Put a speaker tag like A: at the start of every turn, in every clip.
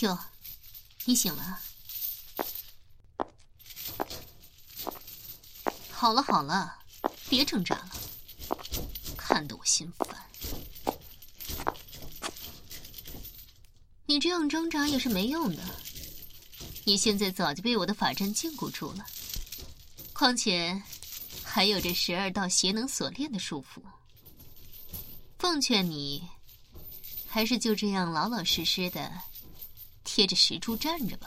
A: 哟，你醒了？好了好了，别挣扎了，看得我心烦。你这样挣扎也是没用的，你现在早就被我的法阵禁锢住了，况且还有这12道邪能锁链的束缚。奉劝你，还是就这样老老实实的贴着石柱站着吧，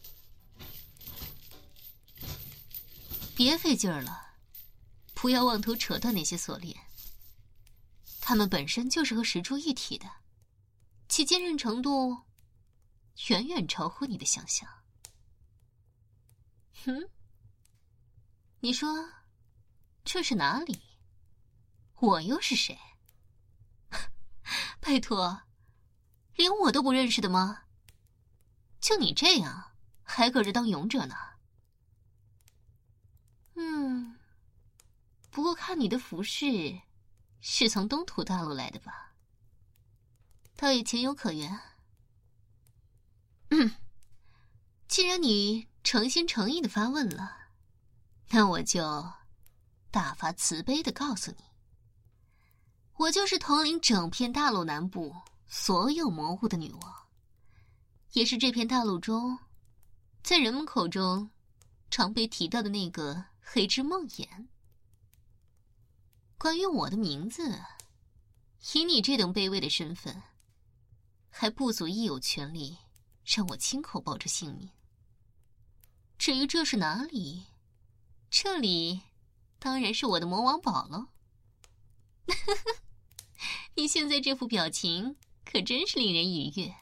A: 别费劲儿了，不要妄图扯断那些锁链，它们本身就是和石柱一体的，其坚韧程度远远超乎你的想象。你说这是哪里？我又是谁？拜托，连我都不认识的吗？就你这样还搁这当勇者呢？不过看你的服饰是从东土大陆来的吧，倒也情有可原。既然你诚心诚意的发问了，那我就大发慈悲的告诉你，我就是统领整片大陆南部所有魔物的女王，也是这片大陆中在人们口中常被提到的那个黑之梦魇。关于我的名字，以你这等卑微的身份，还不足以有权利让我亲口报出姓名。至于这是哪里，这里当然是我的魔王堡喽。你现在这副表情可真是令人愉悦。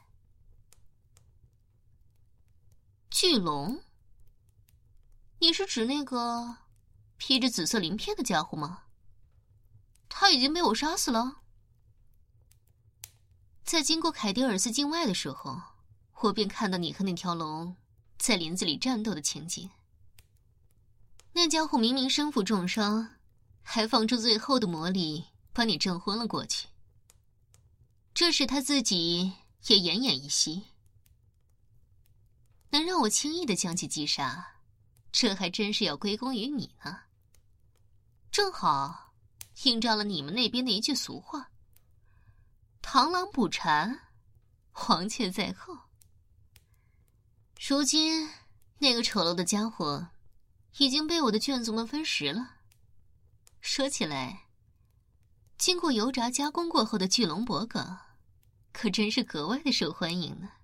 A: 巨龙？你是指那个披着紫色鳞片的家伙吗？他已经被我杀死了。在经过凯迪尔斯境外的时候，我便看到你和那条龙在林子里战斗的情景。那家伙明明身负重伤，还放出最后的魔力把你震昏了过去，这时他自己也奄奄一息。能让我轻易的将其击杀，这还真是要归功于你呢。正好映照了你们那边的一句俗话，螳螂捕蝉，黄雀在后。如今那个丑陋的家伙已经被我的眷族们分食了。说起来，经过油炸加工过后的巨龙脖梗可真是格外的受欢迎呢。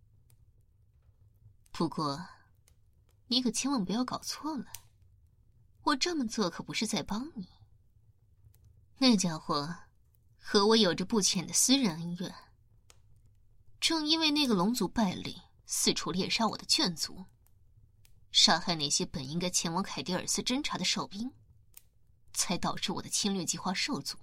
A: 不过你可千万不要搞错了，我这么做可不是在帮你。那家伙和我有着不浅的私人恩怨，正因为那个龙族败类四处猎杀我的眷族，杀害那些本应该前往凯迪尔斯侦察的哨兵，才导致我的侵略计划受阻。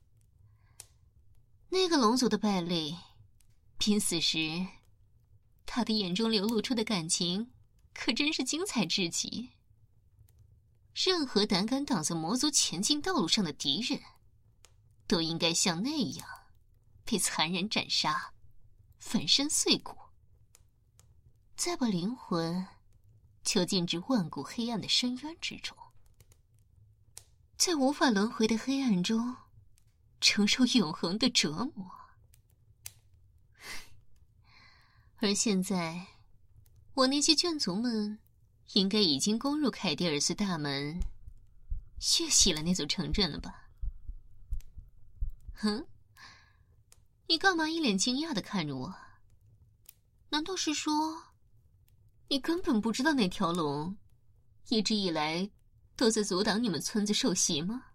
A: 那个龙族的败类濒死时，他的眼中流露出的感情可真是精彩至极。任何胆敢挡在魔族前进道路上的敌人，都应该像那样被残忍斩杀，粉身碎骨，再把灵魂囚禁至万古黑暗的深渊之中，在无法轮回的黑暗中承受永恒的折磨。而现在我那些眷族们应该已经攻入凯迪尔斯大门，血洗了那座城镇了吧？你干嘛一脸惊讶地看着我？难道是说你根本不知道那条龙一直以来都在阻挡你们村子受袭吗？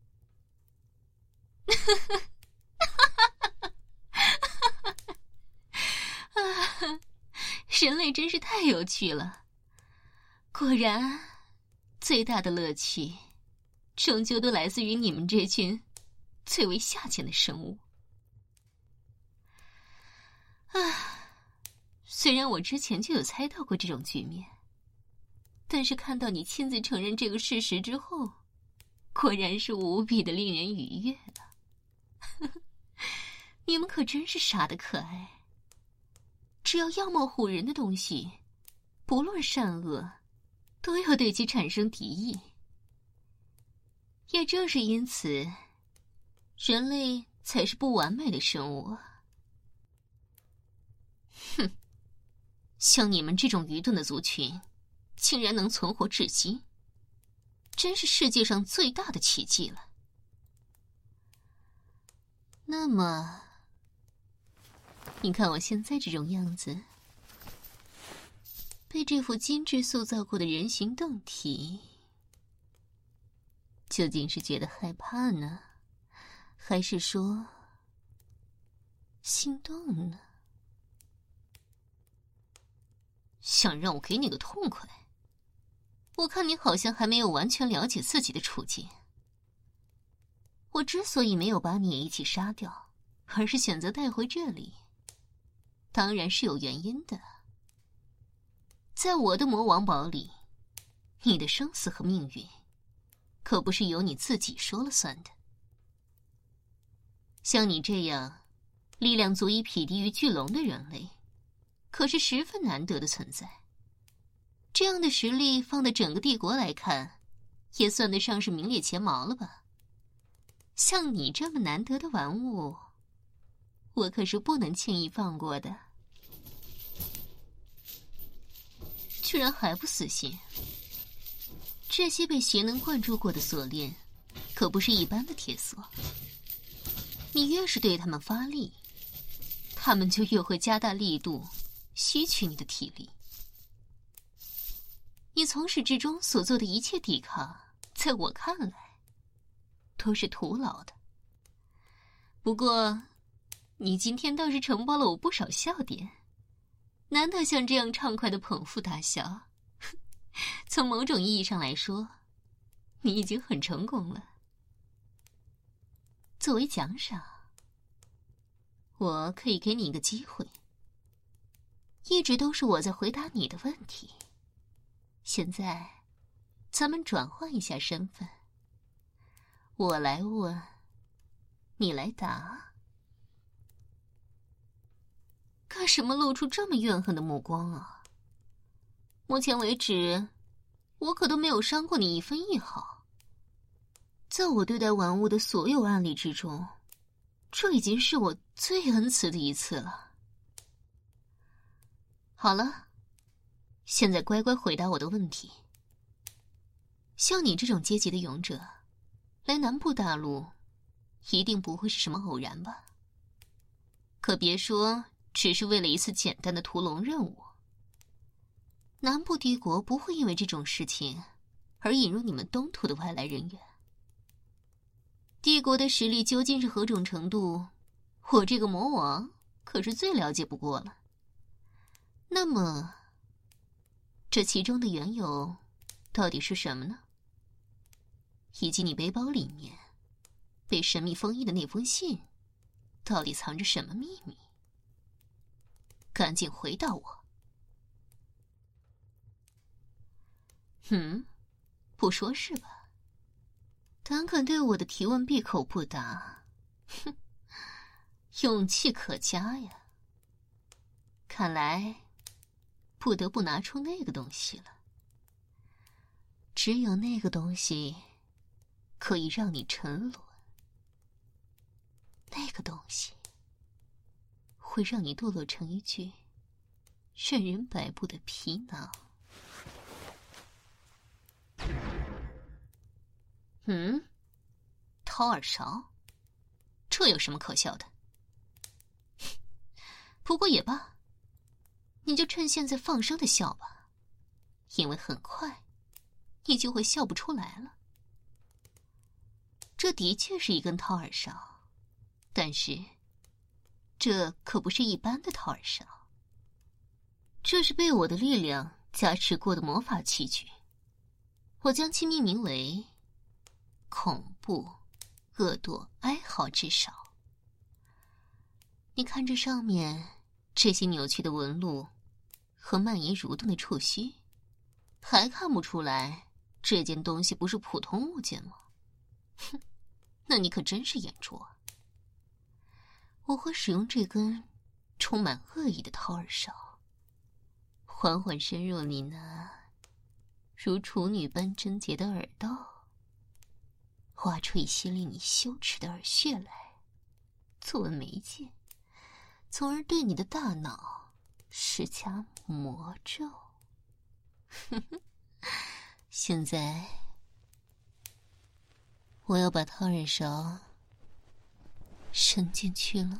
A: 人类真是太有趣了，果然最大的乐趣终究都来自于你们这群最为下贱的生物。虽然我之前就有猜到过这种局面，但是看到你亲自承认这个事实之后，果然是无比的令人愉悦了。你们可真是傻得可爱， 只要样貌唬人的东西，不论善恶，都要对其产生敌意。也正是因此，人类才是不完美的生物。哼，像你们这种愚钝的族群，竟然能存活至今，真是世界上最大的奇迹了。那么，你看我现在这种样子，被这副精致塑造过的人形胴体，究竟是觉得害怕呢，还是说心动呢？想让我给你个痛快？我看你好像还没有完全了解自己的处境。我之所以没有把你也一起杀掉，而是选择带回这里，当然是有原因的。在我的魔王堡里，你的生死和命运可不是由你自己说了算的。像你这样力量足以匹敌于巨龙的人类，可是十分难得的存在。这样的实力放在整个帝国来看，也算得上是名列前茅了吧。像你这么难得的玩物，我可是不能轻易放过的。居然还不死心！这些被邪能灌注过的锁链，可不是一般的铁锁。你越是对他们发力，他们就越会加大力度，吸取你的体力。你从始至终所做的一切抵抗，在我看来，都是徒劳的。不过，你今天倒是承包了我不少笑点，难得像这样畅快的捧腹大笑。从某种意义上来说，你已经很成功了。作为奖赏，我可以给你一个机会。一直都是我在回答你的问题，现在咱们转换一下身份，我来问，你来答。干什么露出这么怨恨的目光啊？目前为止，我可都没有伤过你一分一毫。在我对待玩物的所有案例之中，这已经是我最恩慈的一次了。好了，现在乖乖回答我的问题。像你这种阶级的勇者，来南部大陆，一定不会是什么偶然吧？可别说只是为了一次简单的屠龙任务。南部帝国不会因为这种事情而引入你们东土的外来人员。帝国的实力究竟是何种程度，我这个魔王可是最了解不过了。那么，这其中的缘由到底是什么呢？以及你背包里面被神秘封印的那封信，到底藏着什么秘密？赶紧回答我。不说是吧？胆敢对我的提问闭口不答，哼，勇气可嘉呀。看来不得不拿出那个东西了。只有那个东西可以让你沉沦，那个东西会让你堕落成一具任人摆布的皮囊。掏耳勺，这有什么可笑的？不过也罢，你就趁现在放声的笑吧，因为很快你就会笑不出来了。这的确是一根掏耳勺，但是这可不是一般的掏耳勺，这是被我的力量加持过的魔法器具。我将其命名为恐怖恶毒哀嚎之勺。你看这上面这些扭曲的纹路和蔓延蠕动的触须，还看不出来这件东西不是普通物件吗？哼，那你可真是眼拙。我会使用这根充满恶意的掏耳勺， 缓缓深入你那如处女般贞洁的耳道，挖出一些令你羞耻的耳穴来，作为媒介，从而对你的大脑施加魔咒。现在，我要把掏耳勺伸进去了。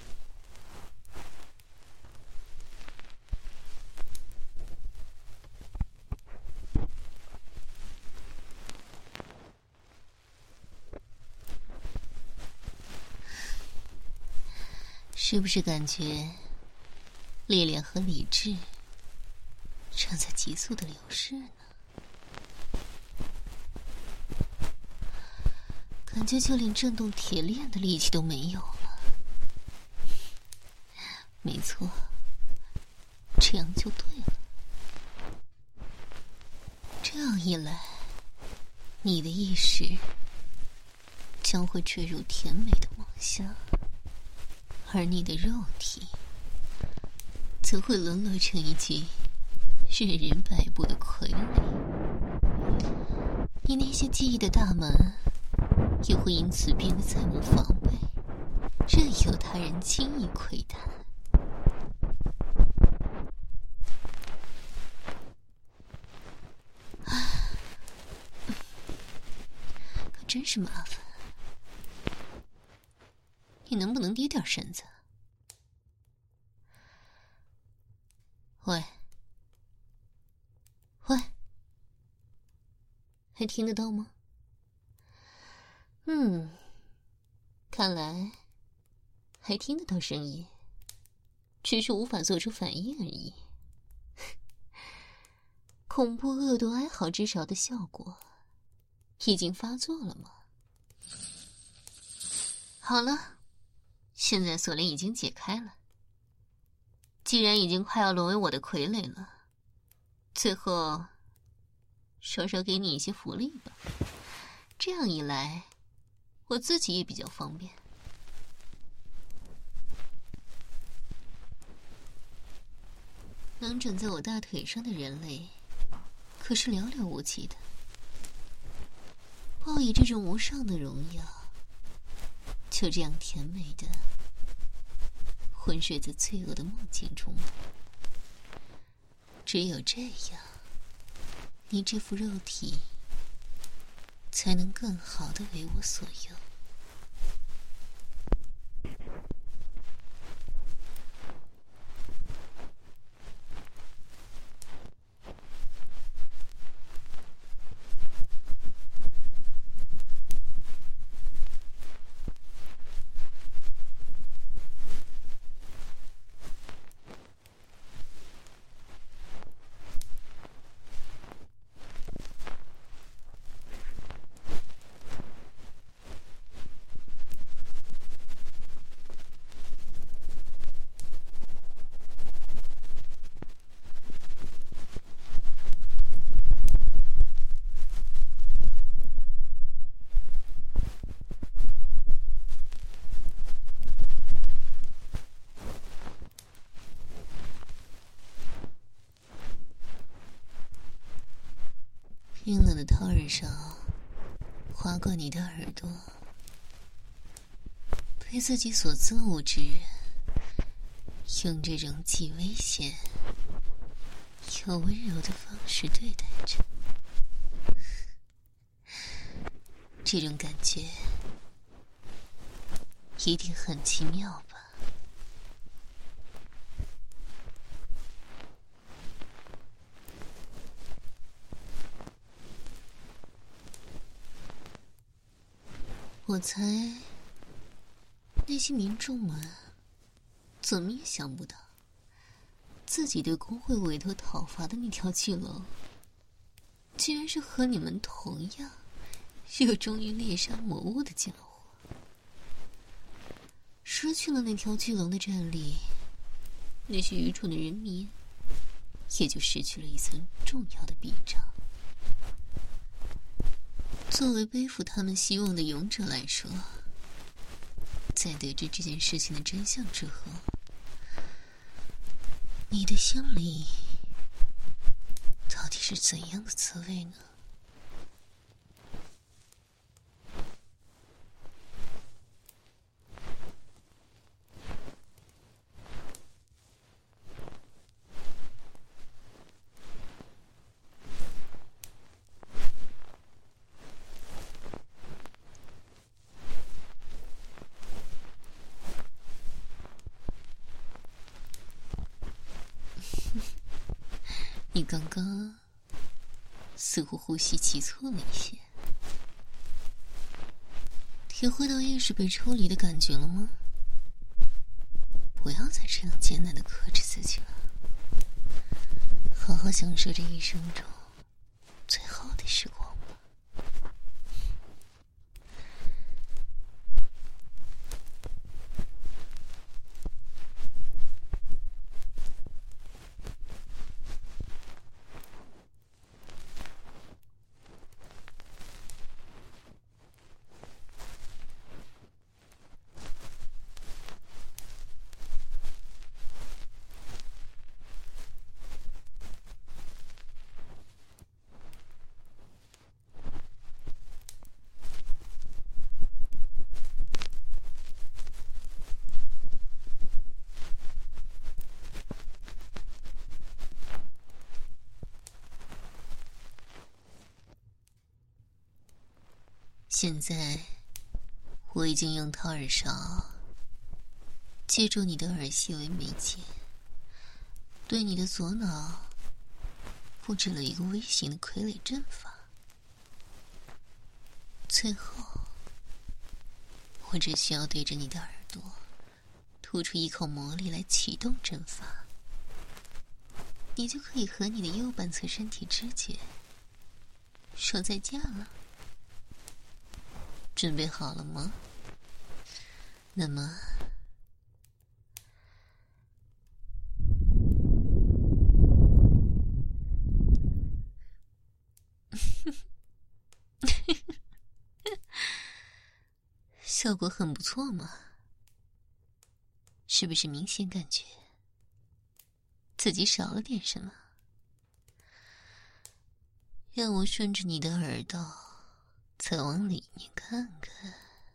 A: 是不是感觉力量和理智正在急速的流逝呢？感觉就连震动铁链的力气都没有了。没错，这样就对了。这样一来，你的意识将会坠入甜美的梦乡，而你的肉体则会沦落成一具任人摆布的傀儡。你那些记忆的大门也会因此变得再无防备，任由他人轻易窥探。可真是麻烦，你能不能低点身子？喂，喂，还听得到吗？看来还听得到声音，只是无法做出反应而已。恐怖恶毒哀嚎之勺的效果已经发作了吗？好了，现在锁链已经解开了。既然已经快要沦为我的傀儡了，最后稍稍给你一些福利吧。这样一来，我自己也比较方便。能枕在我大腿上的人类可是寥寥无几的，报以这种无上的荣耀，就这样甜美的昏睡在罪恶的梦境中了。只有这样，你这副肉体才能更好地为我所用。冰冷的掏耳勺划过你的耳朵，被自己所憎恶之人用这种既危险又温柔的方式对待着，这种感觉一定很奇妙吧？我猜那些民众们怎么也想不到，自己对工会委托讨伐的那条巨龙，居然是和你们同样热衷于猎杀魔物的家伙。失去了那条巨龙的战力，那些愚蠢的人民也就失去了一层重要的屏障。作为背负他们希望的勇者来说，在得知这件事情的真相之后，你的心里到底是怎样的滋味呢？你刚刚似乎呼吸急促了一些，体会到意识被抽离的感觉了吗？不要再这样艰难地克制自己了，好好享受这一生中最好的时光吧。现在我已经用掏耳勺借助你的耳息为媒介，对你的左脑布置了一个微型的傀儡阵法。最后，我只需要对着你的耳朵吐出一口魔力来启动阵法，你就可以和你的右半侧身体之间说再见了。准备好了吗？那么，效果很不错嘛，是不是明显感觉自己少了点什么？让我顺着你的耳道再往里面看看。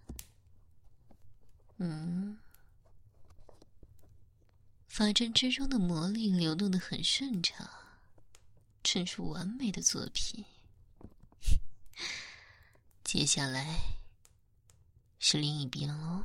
A: 法阵之中的魔力流动得很顺畅，真是完美的作品。接下来是另一边喽。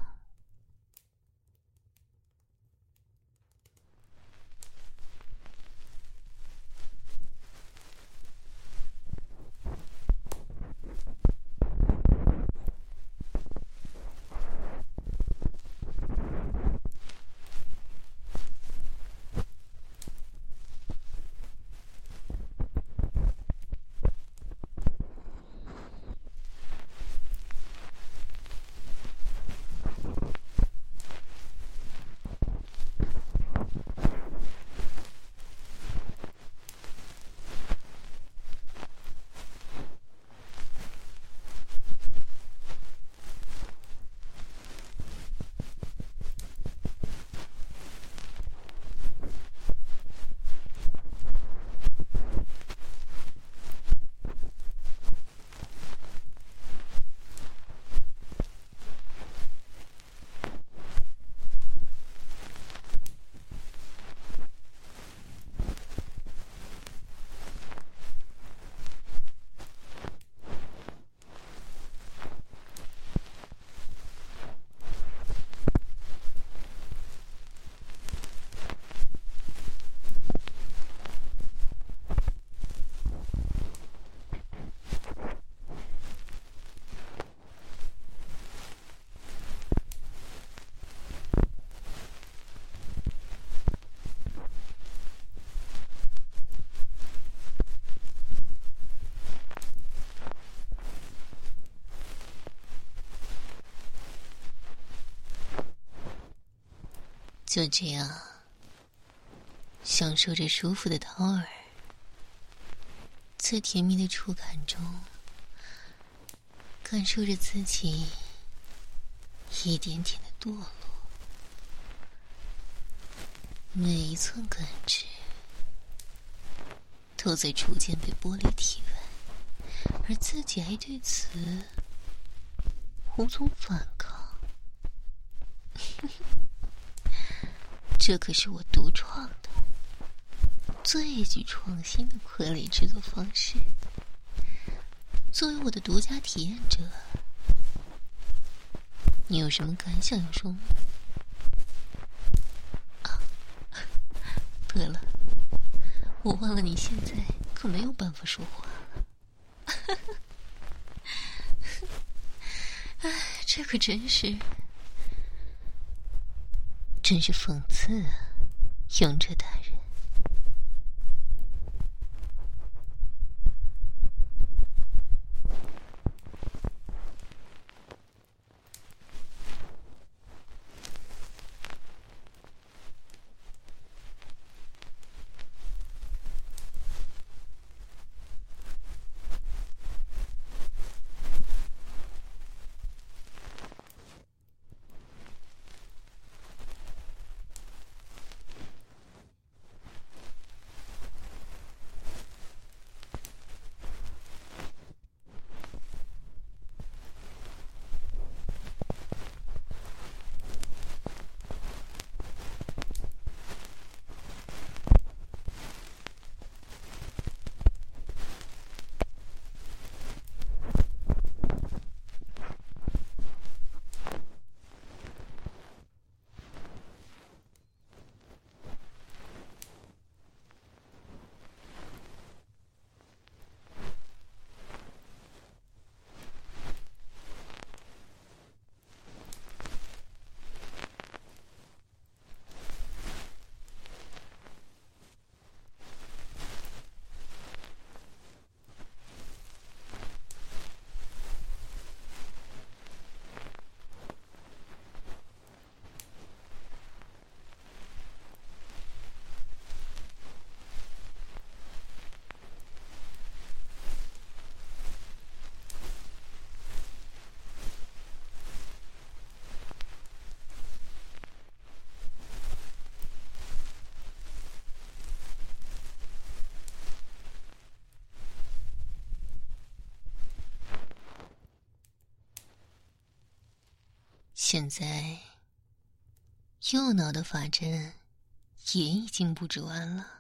A: 就这样，享受着舒服的掏耳，在甜蜜的触感中，感受着自己一点点的堕落，每一寸感知都都在逐渐被剥离体外，而自己还对此无从反抗。这可是我独创的、最具创新的傀儡制作方式。作为我的独家体验者，你有什么感想要说吗？啊，对了，我忘了你现在可没有办法说话了。哎，这可真是讽刺啊，勇者大人。现在右脑的法阵也已经布置完了，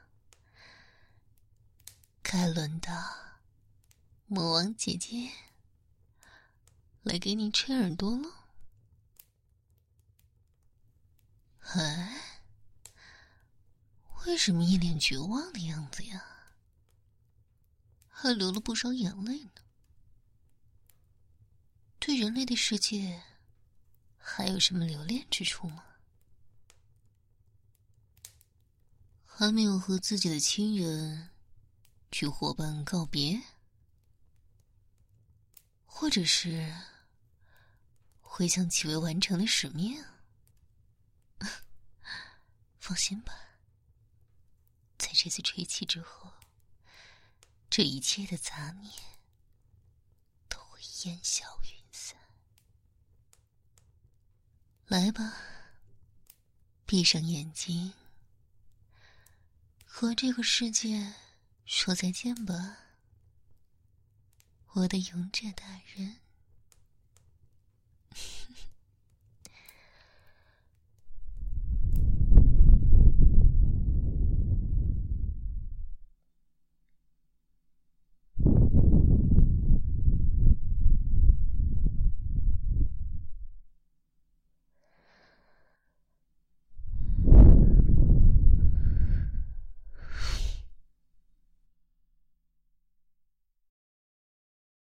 A: 该轮到魔王姐姐来给你吹耳朵了。哎，为什么一脸绝望的样子呀？还流了不少眼泪呢。对人类的世界还有什么留恋之处吗？还没有和自己的亲人与伙伴告别，或者是回想起未完成的使命？放心吧，在这次吹气之后，这一切的杂念都会烟消云散。来吧，闭上眼睛，和这个世界说再见吧，我的勇者大人。